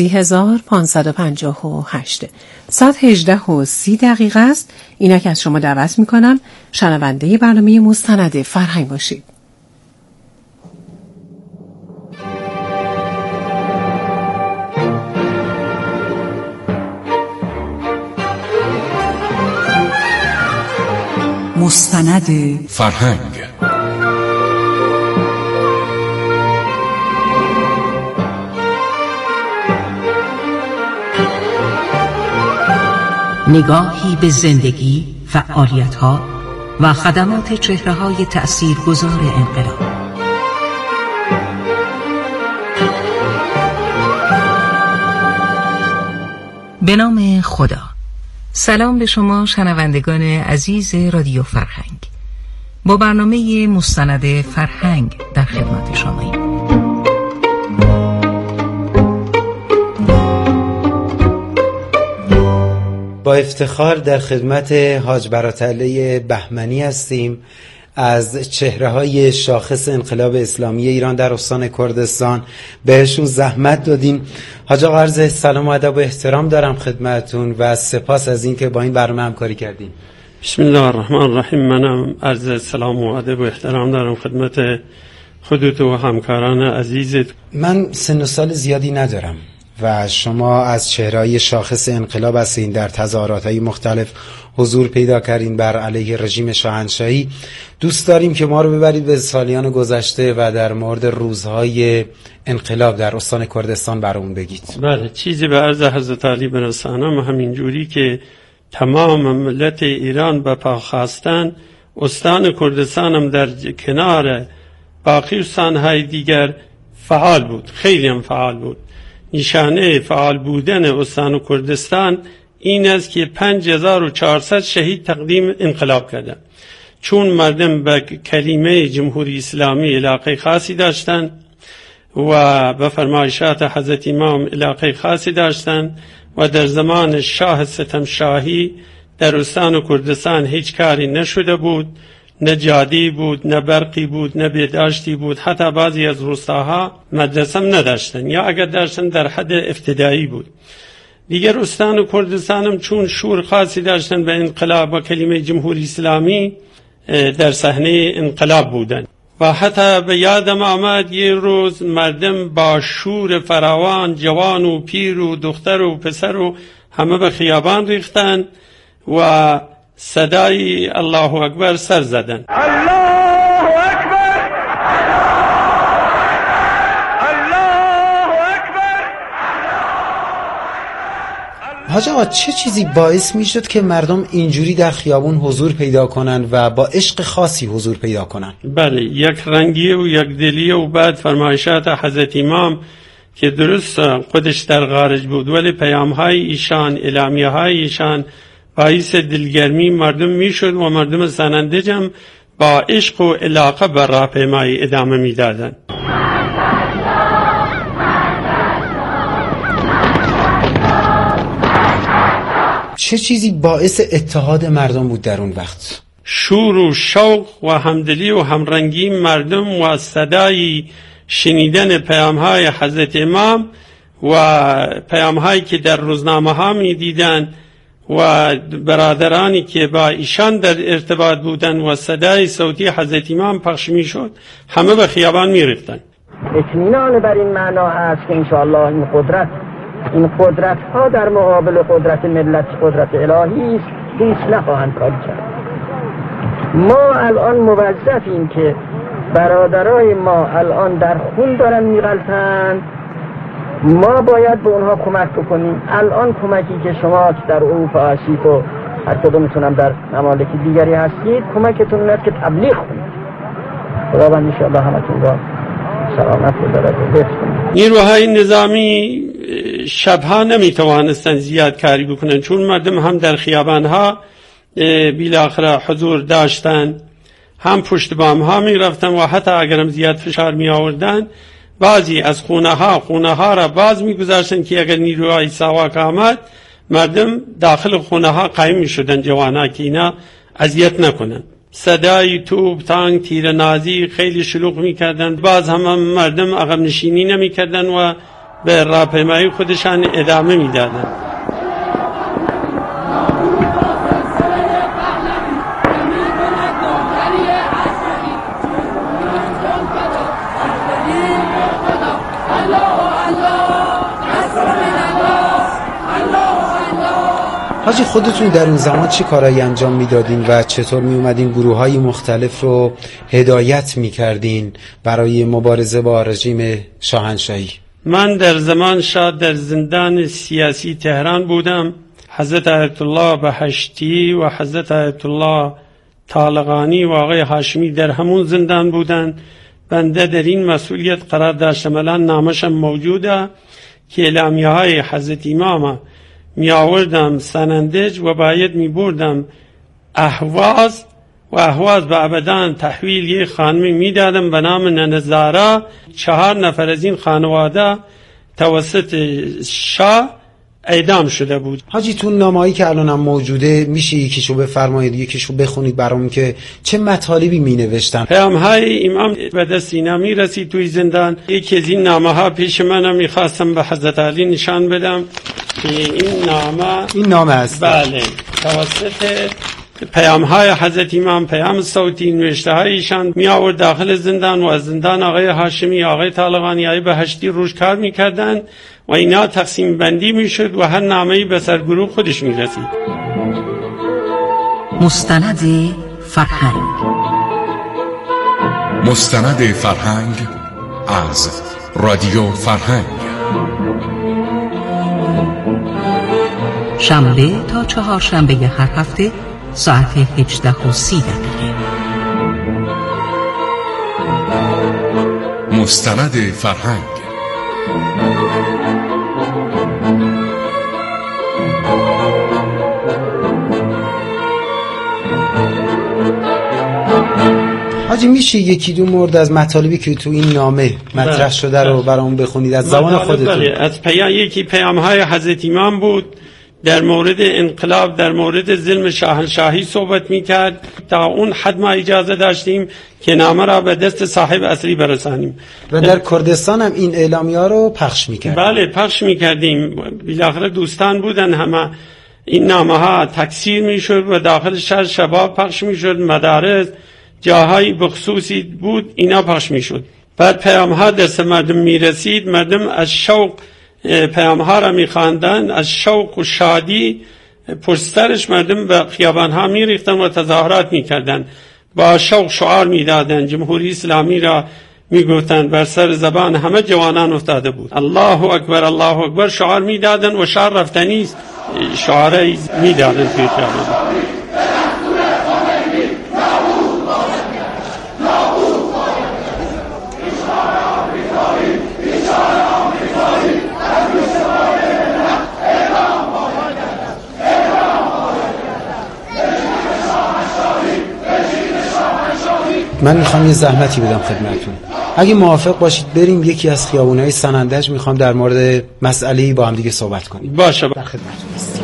30,558. ساعت 18:30 است. اینک از شما دعوت میکنم شنونده برنامه مستند فرهنگ باشید. مستند فرهنگ. نگاهی به زندگی، فعالیت‌ها و خدمات چهره‌های تأثیرگذار انقلاب. به نام خدا. سلام به شما شنوندگان عزیز رادیو فرهنگ. با برنامه مستند فرهنگ در خدمت شماییم. با افتخار در خدمت حاج براتعلی بهمنی هستیم از چهره‌های شاخص انقلاب اسلامی ایران در استان کردستان. بهشون زحمت دادیم. حاج آقا عرض سلام و ادب و احترام دارم خدمتتون و سپاس از اینکه با این برنامه همکاری کردیم. بسم الله الرحمن الرحیم. منم عرض سلام و ادب و احترام دارم خدمت خودت و همکاران عزیزت. من سن و سال زیادی ندارم و شما از چهره‌های شاخص انقلاب هستین، در تظاهرات‌های مختلف حضور پیدا کردین بر علیه رژیم شاهنشاهی. دوست داریم که ما رو ببرید به سالیان گذشته و در مورد روزهای انقلاب در استان کردستان برامون بگید. بله، چیزی به عرض حضرت علی برسانم همین جوری که تمام ملت ایران به پا خواستن، استان کردستان هم در کنار باقی استان‌های دیگر فعال بود، خیلی هم فعال بود. نشانه فعال بودن استان کردستان این است که 5400 شهید تقدیم انقلاب کردند، چون مردم به کلمه جمهوری اسلامی علاقه خاصی داشتند و به فرمایشات حضرت امام علاقه خاصی داشتند و در زمان شاه ستم شاهی در استان کردستان هیچ کاری نشده بود، نه جادی بود، نه برقی بود، نه بهداشتی بود. حتی بعضی از روستاها مدرسه هم نداشتن یا اگر داشتن در حد ابتدایی بود. دیگر استان کردستان هم چون شور خاصی داشتن به انقلاب و کلمه جمهوری اسلامی در صحنه انقلاب بودن و حتی به یادم آمد یه روز مردم با شور فراوان، جوان و پیر و دختر و پسر و همه به خیابان ریختن و صدای الله اکبر سر زدن. الله اکبر، الله اکبر. حاج آقا چه چیزی باعث می شد که مردم اینجوری در خیابون حضور پیدا کنن و با عشق خاصی حضور پیدا کنن؟ بله، یک رنگی و یک دلی و بعد فرمایشات حضرت امام که درست خودش در خارج بود ولی پیام‌های ایشان، اعلامیه‌های ایشان باعث دلگرمی مردم میشد و مردم سنندج هم با عشق و علاقه بر راهپیمایی ادامه میدادند. چه چیزی باعث اتحاد مردم بود در اون وقت؟ شور و شوق و همدلی و همرنگی مردم و صدای شنیدن پیام‌های حضرت امام و پیام‌هایی که در روزنامه ها میدیدند و برادرانی که با ایشان در ارتباط بودن و صدای صوتی حضرت امام پخش می شد، همه به خیابان می ریختن. اطمینان بر این معنا هست که انشاءالله این قدرت ها در مقابل قدرت ملت، قدرت الهی است، هیچ نخواهند کاری کرد. ما الان موظفیم که برادرای ما الان در خون دارن میغلطند، ما باید به اونها کمک بکنیم. الان کمکی که شما در اروپا هستید و هر کدومتون در ممالک دیگری هستید، کمکتون اینه که تبلیغ کنید. خداوند ان شاءالله همتون را سلامت بدارد و حفظ کنید. نیروهای نظامی شبها نمیتوانستن زیاد کاری بکنن، چون مردم هم در خیابانها بالاخره حضور داشتن، هم پشت بام ها می رفتن و حتی اگرم زیاد فشار می آوردن بعضی از خونه ها را باز می گذاشتن که اگر نیروهای ساواک آمد مردم داخل خونه ها قایم می شدن، جوانا که اینا اذیت نکنن. صدای توپ، تانک، تیر نازی خیلی شلوغ می کردن. باز هم مردم عقب نشینی نمی کردن و به راهپیمایی خودشان ادامه میدادند. حاجی خودتون در اون زمان چی کارایی انجام میدادین و چطور می اومدین گروه‌های مختلف رو هدایت میکردین برای مبارزه با رژیم شاهنشاهی؟ من در زمان شاه در زندان سیاسی تهران بودم. حضرت آیت الله بهشتی و حضرت آیت الله طالقانی و آقای هاشمی در همون زندان بودن. بنده در این مسئولیت قرار داشتم. الان نامشم موجوده که اعلامیه های حضرت امام می آوردم سنندج و باید می بردم اهواز و اهواز به ابدان تحویل یک خانمی می دادم به نام ننزارا. 4 نفر از این خانواده توسط شاه اعدام شده بود. حاجی تو نامه‌ای که الانم موجوده میشه یکیشو بفرمایید، یکیشو بخونید برام که چه مطالبی می نوشتن؟ پیام‌های امام به دست اینا می رسید توی زندان. یکی از این نامه‌ها پیش منم می‌خواستم به حضرت علی نشان بدم که این نامه است. بله، توسط پیام‌های حضرت امام، پیام صوتی نوشته هایشان می آورد داخل زندان و از زندان آقای هاشمی، آقای طالقانی، آقای بهشتی روش کار می‌کردند و اینا تقسیم بندی میشد و هر نامه‌ای به سرگروه خودش میرسید. مستند فرهنگ. مستند فرهنگ از رادیو فرهنگ. شنبه تا چهارشنبه هر هفته ساعت 18:30. مستند فرهنگ. حاجی میشه یکی دو مورد از مطالبی که تو این نامه مطرح شده رو برام بخونید از زبان خودتون؟ از یکی پیام‌های حضرت امام بود در مورد انقلاب، در مورد ظلم شاهنشاهی صحبت میکرد. تا اون حد ما اجازه داشتیم که نامه را به دست صاحب اصلی برسانیم و در کردستان هم این اعلامیه‌ها رو پخش میکردیم. بله پخش میکردیم. بالاخره دوستان بودن، همه این نامه ها تکثیر میشد و داخل شهر شباب پخش میشد، مدارس جاهای بخصوصی بود اینا پخش میشد. بعد پیام ها دست مردم میرسید، مردم از شوق پیام ها را میخواندن، از شوق و شادی پشترش مردم به خیابان ها میریختن و تظاهرات میکردن، با شوق شعار میدادن، جمهوری اسلامی را میگفتن. بر سر زبان همه جوانان افتاده بود. الله اکبر الله اکبر شعار میدادن و شعار رفتنی شعاری میدادن توی خیابان. من میخوام یه زحمتی بدم خدمتتون. اگه موافق باشید بریم یکی از خیابونهای سنندج، میخوام در مورد مسئله‌ای با هم دیگه صحبت کنیم. باشه، در خدمتتون هستیم.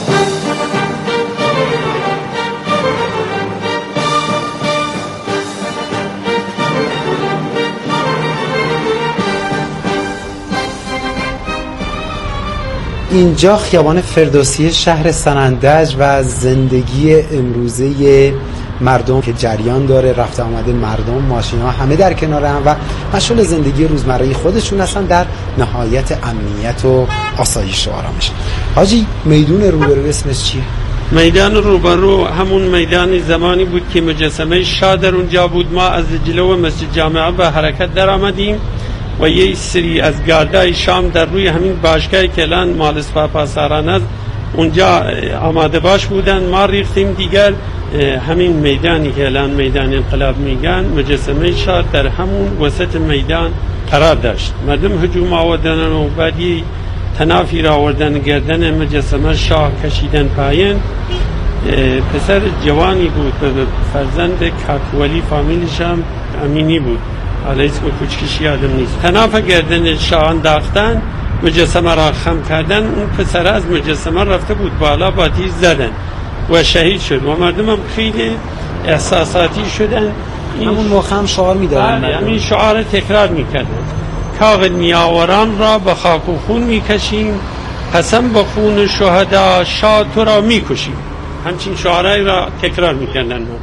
اینجا خیابان فردوسی شهر سنندج و زندگی امروزه مردم که جریان داره، رفت آمده مردم، ماشینا همه در کنار هم و مشغول زندگی روزمره خودشون هستن در نهایت امنیت و آسایش و آرامش. حاجی میدون روبرو اسمش چیه؟ میدان روبرو همون میدانی زمانی بود که مجسمه شاه در اونجا بود. ما از جلو مسجد جامعه به حرکت در آمدیم و یه سری از گاردای شام در روی همین باشگاهی که الان مال سپاهپاسداران است اونجا آماده باش بودن. ما ریختیم دیگر همین میدانی که الان میدان انقلاب میگن، مجسمه شاه در همون وسط میدان قرار داشت. مردم هجوم آوردن و بعدی تنافی را آوردن گردن مجسمه شاه کشیدن پایین. پسر جوانی بود، فرزند کاکولی، فامیلش هم امینی بود، حالا اسم کوچکش یادم نیست. تناف گردن شاه انداختن، مجسمه را خم کردن. اون پسر از مجسمه رفته بود بالا، با تیر زدن و شهید شد و مردم هم خیلی احساساتی شدن. همون موقع هم شعار میدادن، همین شعار تکرار میکردن. کاغ نیاوران را به خاک و خون میکشیم، قسم به خون شهدا شاه تو را میکشیم. همچین شعرهایی را تکرار میکردن مردم.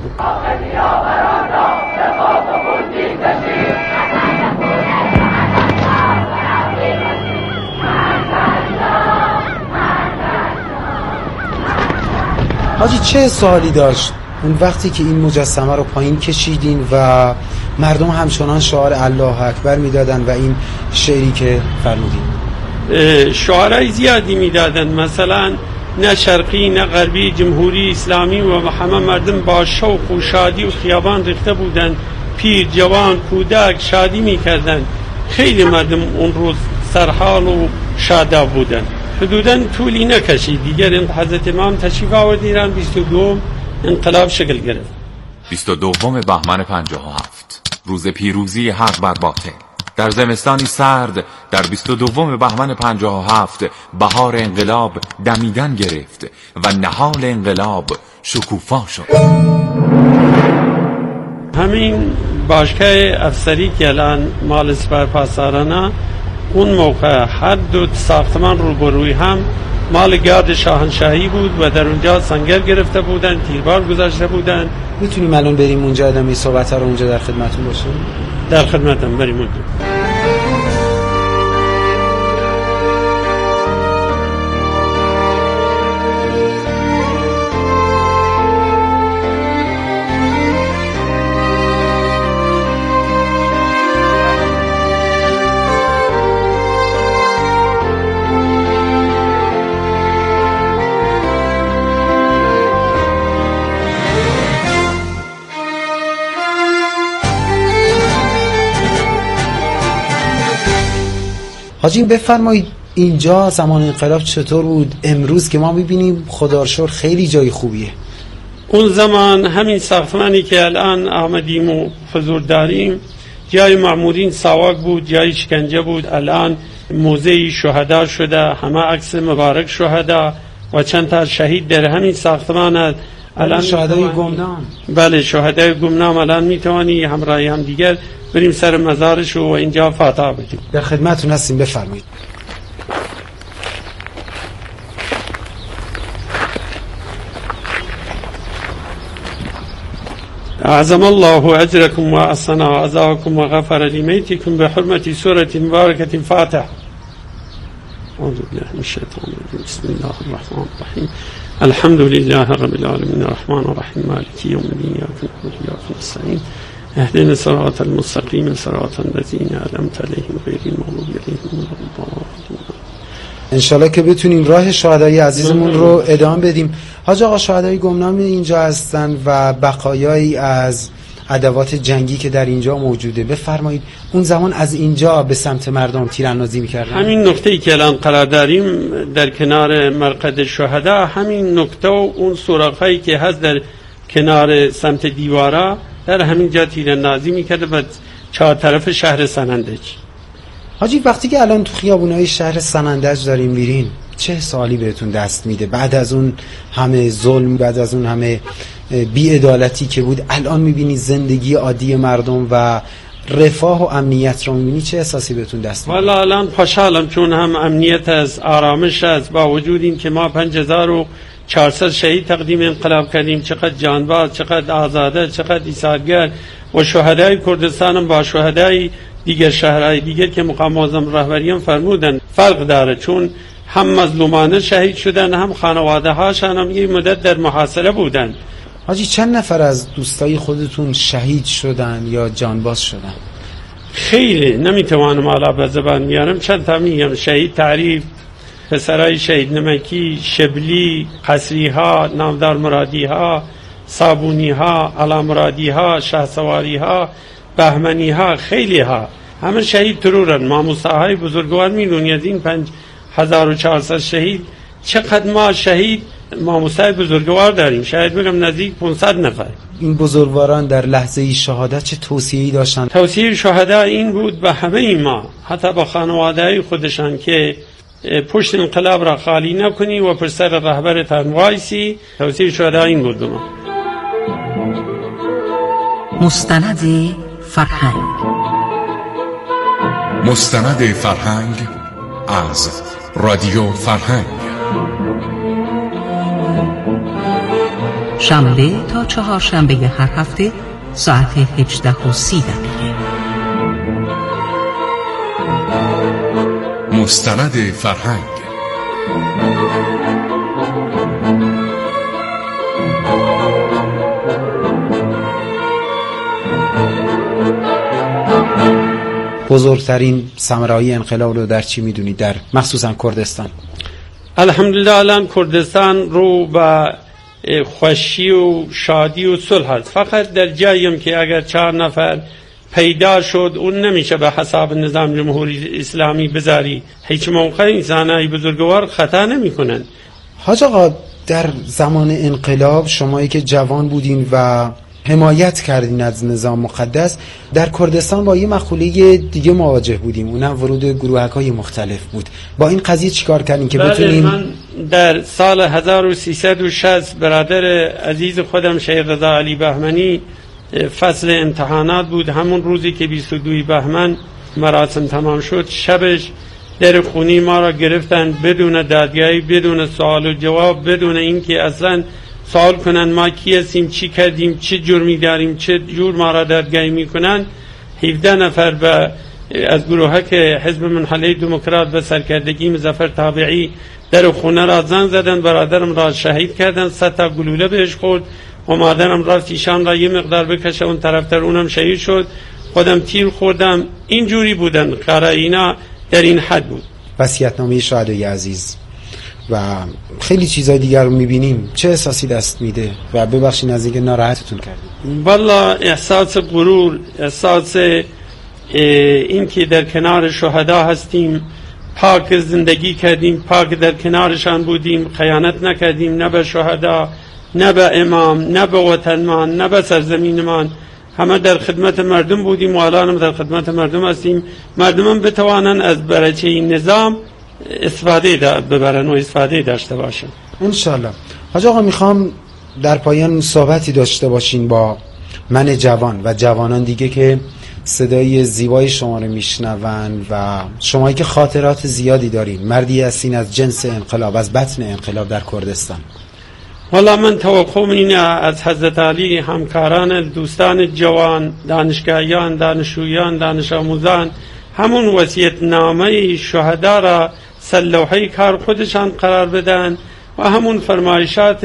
حاجی چه سوالی داشت اون وقتی که این مجسمه رو پایین کشیدین و مردم همچنان شعار الله اکبر میدادن و این شعری که فرمودین؟ شعارهای زیادی میدادن، مثلا نه شرقی نه غربی، جمهوری اسلامی، و همه مردم با شوق و شادی و خیابان ریخته بودن، پیر جوان کودک شادی میکردن. خیلی مردم اون روز سرحال و شاداب بودن. حدوداً طولی نکشید دیگر حضرت امام تشریف آورد ایران، 22 انقلاب شکل گرفت. 22 بهمن 57 روز پیروزی حق بر باطل. در زمستانی سرد در 22 بهمن 57 بهار انقلاب دمیدن گرفت و نهال انقلاب شکوفا شد. همین باشگاه افسری که الان مال سپهپاسداران، اون موقع هر دو ساختمان روبروی هم مال گارد شاهنشاهی بود و در اونجا سنگر گرفته بودن، تیربار گذاشته بودن. میتونیم الان بریم اونجا ادامه صحبت رو اونجا در خدمتتون باشیم؟ در خدمتم، بریم اونجا. حاجی بفرمایید اینجا زمان انقلاب چطور بود؟ امروز که ما میبینیم خدا رو شکر خیلی جای خوبیه. اون زمان همین ساختمانی که الان آمدیم و حضور داریم جای مأمورین ساواک بود، جای شکنجه بود. الان موزه شهدا شده، همه عکس مبارک شهدا و چند تا شهید در همین ساختمان هست. الان شهدای گمنام. بله، شهدای گمنام. الان میتوانی همراه هم دیگر بریم سر مزارش و اینجا فاتحه بدیم. در خدمتتون هستیم، بفرمایید. اعظم الله اجركم واحسن عزاكم وغفر لميتكم بحرمة سورة مباركة فاتحة. أعوذ بالله من الشيطان الرجيم. بسم الله الرحمن الرحيم. الحمد لله رب العالمين الرحمن الرحيم مالك يوم الدين إياك نعبد وإياك نستعين اهدنا الصراط المستقيم صراط الذين أنعمت عليهم غير المغضوب عليهم ولا الضالين. انشالله که بتونیم راه شهدای عزیزمون رو ادامه بدیم. حاج آقا شهدای گمنام اینجا هستن و بقایایی از ادوات جنگی که در اینجا موجوده، بفرمایید اون زمان از اینجا به سمت مردم تیراندازی می‌کردن؟ همین نقطه‌ای که الان قرار داریم در کنار مرقد شهدا، همین نقطه و اون سوراخ‌هایی که هست در کنار سمت دیوارا، در همین جا تیراندازی می‌کرده و چهار طرف شهر سنندج. حاجی وقتی که الان تو خیابونای شهر سنندج داریم میرین، چه سوالی بهتون دست میده؟ بعد از اون همه ظلم، بعد از اون همه بی‌عدالتی که بود، الان میبینی زندگی عادی مردم و رفاه و امنیت رو میبینی، چه احساسی بهتون دست میده؟ والا الان خوشحالم، چون هم امنیت از آرامش است، با وجود این که ما 5400 شهید تقدیم انقلاب کردیم. چقدر جانباز، چقدر آزاده، چقدر ایثارگر. و شهدای کردستان هم با شهدای دیگر شهرهای دیگر که مقام معظم رهبری هم فرمودن فرق داره، چون هم مظلومانه شهید شدن، هم خانواده هاشان هم یه مدت در محاصره بودن. حاجی چند نفر از دوستای خودتون شهید شدن یا جانباز شدن؟ خیلی نمیتوانم حالا به زبان میارم، چند تا میگم. شهید تعریف، پسرای شهید نمکی، شبلی، قصری ها، نامدار مرادی ها، صابونی ها، علا مرادی ها، شهسواری ها، بهمنی ها، خیلی ها، همه شهید ترورن. ما موساهای بزرگوار میدونی از این 5400 شهید چقدر ما شهید ماموسای بزرگوار داریم، شاید بگم نزدیک 500 نفر. این بزرگواران در لحظه شهادت چه توصیه‌ای داشتن؟ توصیه شهدا این بود به همه ما، حتی با خانواده‌های خودشان، که پشت انقلاب را خالی نکنی و پر سر رهبرتان وایسی. توصیه شهدا این بود. مستند فرهنگ. مستند فرهنگ از رادیو فرهنگ. شنبه تا چهارشنبه هر هفته ساعت 18:30. مستند فرهنگ. بزرگترین ثمره‌های انقلاب رو در چی میدونید، در مخصوصا کردستان؟ الحمدلله الان کردستان رو به خوشی و شادی و صلح است. فقط در جاییم که اگر 4 نفر پیدا شد اون نمیشه به حساب نظام جمهوری اسلامی بذاری. هیچ موقع انسانای بزرگوار خطا نمیکنن. حاج آقا، در زمان انقلاب شمایی که جوان بودین و حمایت کردین از نظام مقدس، در کردستان با یه مقوله دیگه مواجه بودیم، اونم ورود گروهک‌های مختلف بود. با این قضیه چیکار کردین که بتونین؟ من در سال 1360 برادر عزیز خودم شیخ رضا علی بهمنی فصل امتحانات بود. همون روزی که 22 بهمن مراسم تمام شد، شبش در خونی ما را گرفتن بدون دادگاهی، بدون سوال و جواب، بدون اینکه اصلا سوال کنن ما کی هستیم، چی کردیم، چه جرمی داریم، چه جور ما را دادگاهی میکنن. 17 نفر از گروهک حزب منحله دموکرات به سرکردگی مظفر تابعی در خونه را زنگ زدن، برادرم را شهید کردن، 100 تا گلوله بهش خورد و مادرم رفت ایشان را یه مقدار بکشه اون طرفتر، اونم شهید شد، خودم تیر خوردم. اینجوری بودن قرائنا، در این حد بود. وصیت‌نامه شهدای عزیز و خیلی چیزای دیگر رو میبینیم، چه احساسی دست میده؟ و ببخشید از اینکه ناراحتتون کردیم. والله احساس غرور، احساس این که در کنار شهدا هستیم، پاک زندگی کردیم، پاک در کنارشان بودیم، خیانت نکردیم، نه به شهدا، نه به امام، نه به وطنمان، نه به سرزمینمان، همه در خدمت مردم بودیم و الان در خدمت مردم هستیم. مردم بتوانن از برچه نظام استفاده ببرن و استفاده داشته باشن انشالله. حاج آقا، میخوام در پایان صحبتی داشته باشین با من جوان و جوانان دیگه که صدای زیبای شما رو میشنون و شمایی که خاطرات زیادی دارین، مردی هستین از جنس انقلاب، از بطن انقلاب در کردستان. والا من توقعم اینه از حضرت علی، همکاران، دوستان جوان، دانشگاهیان، دانشجویان، دانش آموزان، همون وصیت‌نامه شهدا را سلوحه کار خودشان قرار بدن و همون فرمایشات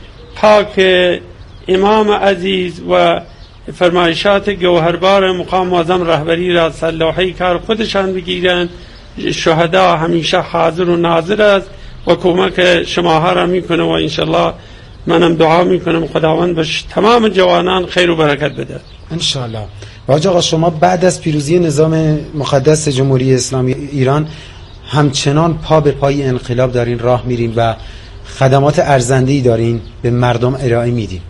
پاک امام عزیز و فرمایشات گوهربار مقام معظم رهبری را سلوحه کار خودشان بگیرن. شهدا همیشه حاضر و ناظر است و کمک شماها را میکنه و انشالله منم دعا میکنم خداوند به تمام جوانان خیر و برکت بده انشالله. حاج آقا، شما بعد از پیروزی نظام مقدس جمهوری اسلامی ایران همچنان پا به پای انقلاب دارین راه میرین و خدمات ارزنده‌ای دارین به مردم ارائه میدین.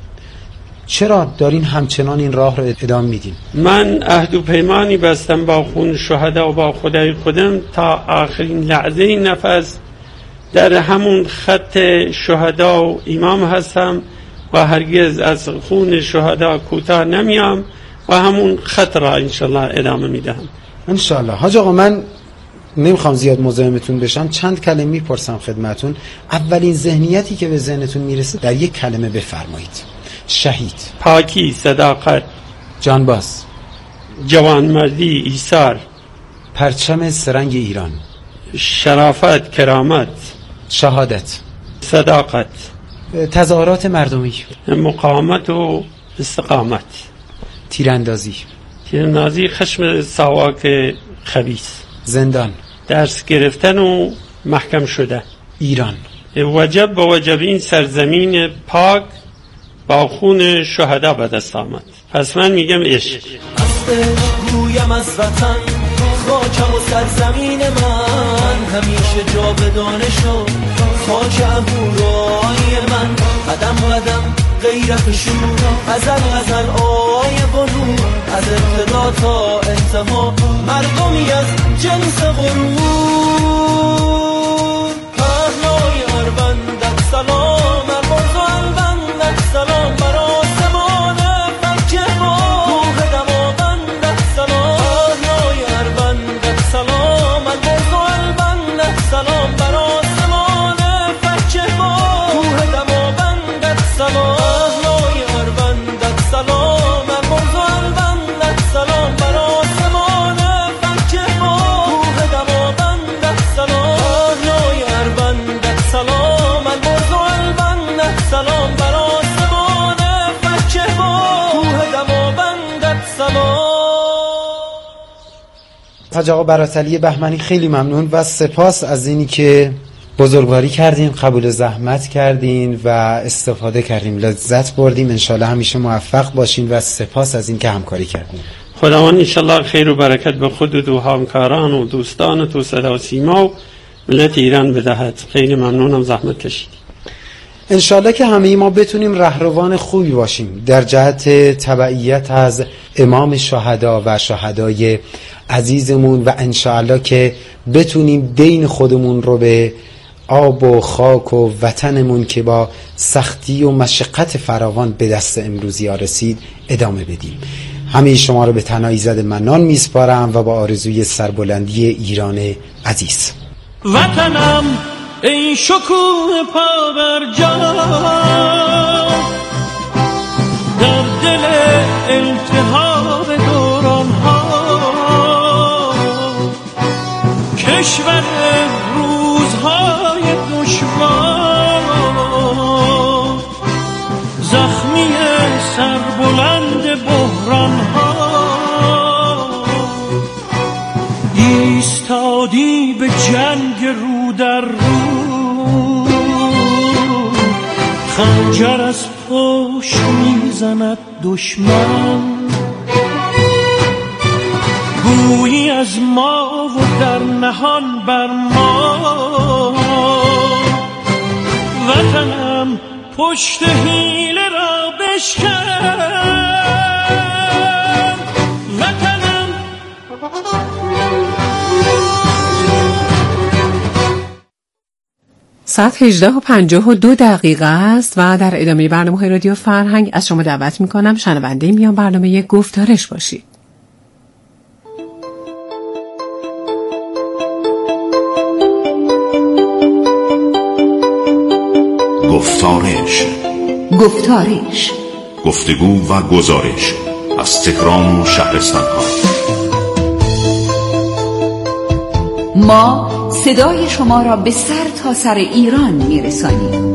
چرا دارین همچنان این راه رو ادامه میدین؟ من عهد و پیمانی بستم با خون شهدا و با خدای خودم تا آخرین لحظه نفس در همون خط شهدا و امام هستم و هرگز از خون شهدا کوتاه نمیام و همون خط را انشالله ادامه میدهم انشالله. حاج آقا، من نمیخوام زیاد مزاحمتون بشم، چند کلمه میپرسم خدمتون. اولین ذهنیتی که به ذهنتون میرسه در یک کلمه بفرمایید. شهید، پاکی، صداقت، جانباز، جوانمردی، ایثار، پرچم سرنگ ایران، شرافت، کرامت، شهادت، صداقت، تظاهرات مردمی، مقاومت و استقامت، تیراندازی، خشم ساواک خبیث، زندان، درس گرفتن و محکم شده، ایران. وجب به وجب این سرزمین پاک با خون شهدا به دست آمد. پس من میگم عشق. گویم از وطن، خاکم و سرزمین من همیشه جاودانه شد. خاک اهورای من قدم قدم غیرت شور، ازل آی بنور، از ابتدا تا انتها مردمی از جنس غرور. پهنای اربندت سلام، ارباز و البندت سلام، بر آسمان فکه ما کوه دماوندت سلام. پهنای اربندت سلام، حاج آقا براتعلی بهمنی خیلی ممنون و سپاس از اینی که بزرگواری کردین، قبول زحمت کردین و استفاده کردیم، لذت بردیم. انشالله همیشه موفق باشین و سپاس از این که همکاری کردین. خداوند انشالله خیر و برکت به خودت و همکاران و دوستانت و صدا و سیما و ملت ایران بدهد. خیلی ممنونم زحمت کشید. انشالله که همه ما بتونیم رهروان خوبی باشیم در جهت تبعیت از امام شهدا و شهدای عزیزمون و انشالله که بتونیم دین خودمون رو به آب و خاک و وطنمون که با سختی و مشقت فراوان به دست امروزی ها رسید ادامه بدیم. همه شما رو به تنهایی زد منان میسپارم و با آرزوی سربلندی ایران عزیز. وطنم ای شکوه پا بر جا، در دل التهاب دوران ها، کشور روزهای دشوار، زخمی سربلند بحران ها، ایستادی به جنگ رو در رو، خنجر از پشت میزند دشمن، گویی از ما و در نهان بر ما، وطنم پشت حیله را بشکن، وطنم. ساعت 18:52 است و در ادامه برنامه رادیو فرهنگ از شما دعوت میکنم شنونده میان برنامه گفتارش باشید. گفتارش گفتگو و گزارش از تهران و شهرستان ها. ما صدای شما را به سر تا سر ایران میرسانیم.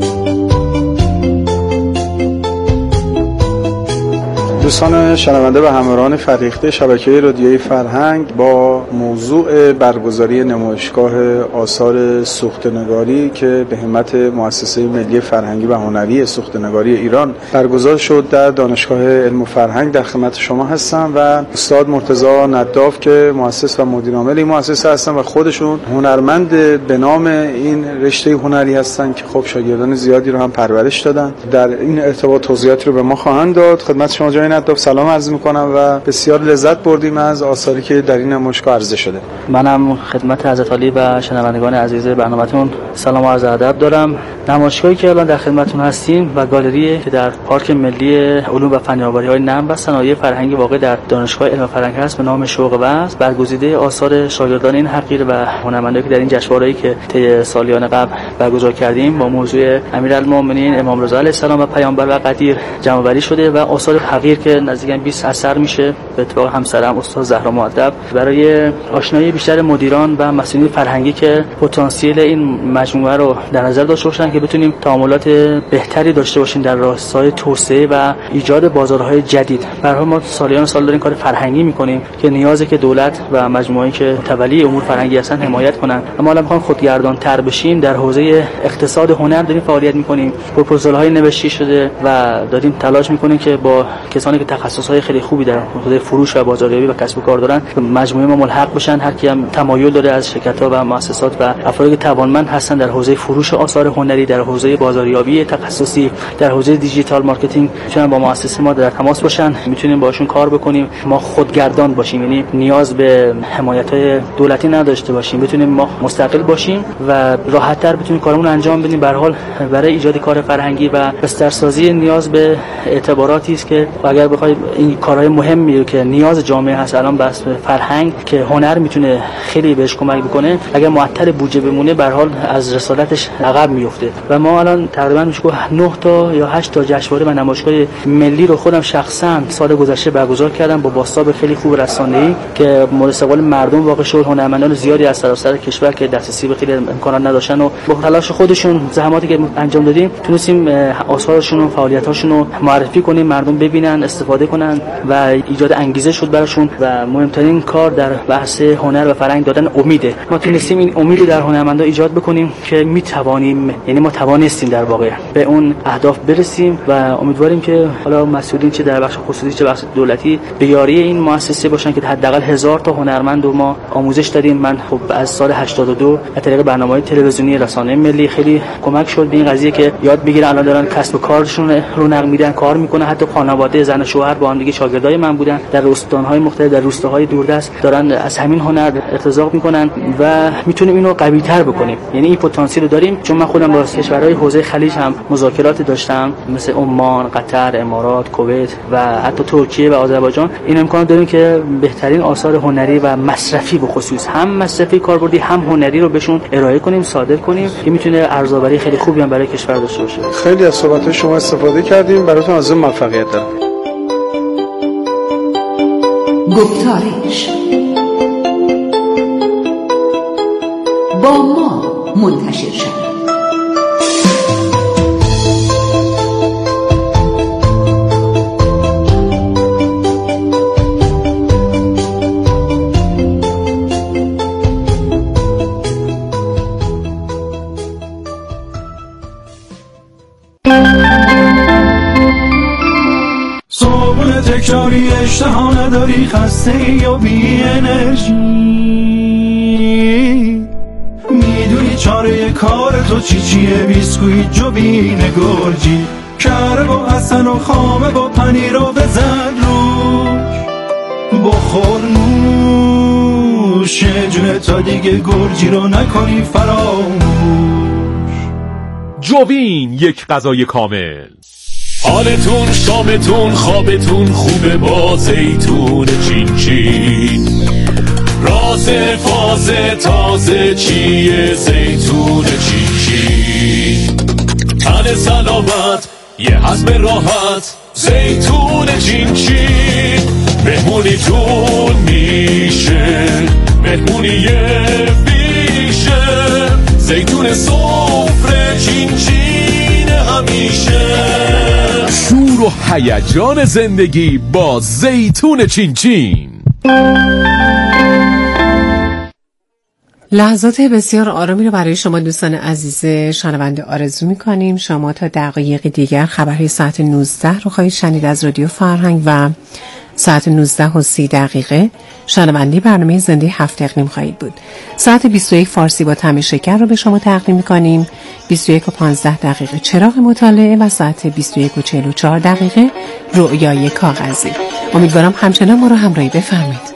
دوستان شنونده و همراهان فرهیخته شبکه رادیویی فرهنگ، با موضوع برگزاری نمایشگاه آثار سوخته‌نگاری که به همت مؤسسه ملی فرهنگی و هنری سوخته‌نگاری ایران برگزار شد در دانشگاه علم و فرهنگ در خدمت شما هستم و استاد مرتضی نداف که مؤسس و مدیر عامل این مؤسسه هستن و خودشون هنرمند به نام این رشته هنری هستن که خب شاگردان زیادی رو هم پرورش دادن. در این ارتباط توضیحاتی رو به ما خواهند داد. خدمت شما جناب نداف سلام عرض می‌کنم و بسیار لذت بردیم از آثاری که در این نمایشگاه عرضه شده. منم خدمت حضرت عالی و شنوندگان عزیز برنامه‌تون سلام و عرض ادب دارم. نمایشگاهی که الان در خدمتتون هستیم و گالری که در پارک ملی علوم و فناوری‌های نرم و صنایع فرهنگی واقع در دانشگاه علم و فرهنگ هست به نام شوق وصل، برگزیده آثار شاگردان این حقیر و هنرمندانی که در این جشنواره‌ای که طی سالیان قبل برگزار کردیم با موضوع امیرالمومنین امام رضا علیه السلام و پیامبر و قدیر جمع‌آوری شده و آثار حقیر که نزدیک 20 اثر میشه به اتفاق همسرم استاد زهرا مؤدب برای آشنایی بیشتر مدیران و مسئولین فرهنگی که پتانسیل این مجموعه رو در نظر داشته باشن که بتونیم تعاملات بهتری داشته باشیم در راستای توسعه و ایجاد بازارهای جدید. به هر حال ما سالیان سال داریم کار فرهنگی میکنیم که نیازه که دولت و مجموعه‌ای که تولی امور فرهنگی هستن حمایت کنن. اما الان میخوام خودگردان تر بشیم. در حوزه اقتصاد هنر داریم فعالیت میکنیم. پروپوزال‌های نوشته شده و داریم تلاش میکنیم که با کسانی که تخصص‌های خیلی خوبی در حوزه فروش و بازاریابی و کسب و کار دارن مجموعه ما ملحق بشن. هر کی هم تمایل داره از شرکت‌ها و مؤسسات و افرادی که توانمند هستن در حوزه فروش آثار هنری، در حوزه بازاریابی تخصصی، در حوزه دیجیتال مارکتینگ میتونن با مؤسسه ما در تماس باشن، میتونیم باشون کار بکنیم. ما خودگردان باشیم، یعنی نیاز به حمایت‌های دولتی نداشته باشیم، بتونیم ما مستقل باشیم و راحت‌تر بتونیم کارمون انجام بدیم. به هر حال برای ایجاد کار فرهنگی و بسترسازی نیاز به اعتباراتی است که اگر بخواید این کارهای مهمی که نیاز جامعه هست الان بس فرهنگ که هنر میتونه خیلی بهش کمک بکنه، اگر معطل بودجه بمونه به هر حال از رسالتش عقب میفته. و ما الان تقریبا میشه 9 تا یا 8 تا جشنواره و نمایشگاه ملی رو خودم شخصا سال گذشته برگزار کردم با بازتاب خیلی خوب رسانه‌ای که مورد استقبال مردم واقع شد. هنرمندان زیادی از سراسر کشور که دسترسی به خیلی امکانات نداشتن و با تلاش خودشون زحماتی که انجام دادیم تونستیم آثارشون و فعالیتاشون رو معرفی کنیم، مردم ببینن، استفاده کنن و ایجاد انگیزه شد براشون و مهمترین کار در بحث هنر و فرهنگ دادن امیده. ما تونستیم این امید در هنرمندا ایجاد بکنیم که میتوانیم، یعنی ما توانستیم در واقع به اون اهداف برسیم و امیدواریم که حالا مسئولین چه در بخش خصوصی چه بخش دولتی به یاری این مؤسسه باشن که حداقل 1000 تا هنرمند رو ما آموزش دادیم. من خب از سال 82 از طریق برنامه‌های تلویزیونی رسانه ملی خیلی کمک شد به این قضیه که یاد بگیرن، الان دارن کسب و کارشون رونق میدن، کار میکنن. حتی خانواده زن و شوهر با هم دیگه شاگردای من بودن در استان‌های مختلف، در روستاهای دوردست دارن از همین هنر ارتزاق میکنن و میتونیم اینو قوی‌تر بکنیم. یعنی این پتانسیل رو داریم، چون من خودم با کشورهای حوزه خلیج هم مذاکرات داشتم، مثل عمان، قطر، امارات، کویت و حتی ترکیه و آذربایجان. این امکان داریم که بهترین آثار هنری و مصرفی به خصوص هم مصرفی کاربردی هم هنری رو بهشون ارائه کنیم، صادر کنیم که میتونه ارزآوری خیلی خوبی هم برای کشور داشته باشه. خیلی از صحبت‌های شما استفاده کردیم، براتون عزم موفقیت دارم. گفتارش با ما منتشر شد. صبح تکراری اشتها نداری، خسته یا بی انرژی، میدونی چاره کار تو چیه؟ بیسکویت جوبین گرجی، کره با حسن و خامه با پنیر رو بزن روش، بخور نوش جونه تا دیگه گرجی رو نکنی فراموش. جوبین، یک غذای کامل. حالتون، شامتون، خوابتون خوبه با زیتون چین چین، راز فازه تازه چیه زیتون چین چین، تن سلامت یه هضم راحت زیتون چین چین، مهمونیتون میشه مهمونی بیشه، زیتون سفره چین چین همیشه، شور و هیجان زندگی با زیتون چین چین. لحظات بسیار آرامی رو برای شما دوستان عزیز شنونده آرزو می‌کنیم. شما تا دقایق دیگر خبرهای ساعت 19 رو خواهید شنید از رادیو فرهنگ و ساعت 19:30 شنونده برنامه زنده 7 اقلیم خواهید بود. ساعت 21 فارسی با طعم شکر رو به شما تقدیم می‌کنیم. 21:15 چراغ مطالعه و ساعت 21:44 رؤیای کاغذی. امیدوارم همچنان ما رو همراهی بفرمایید.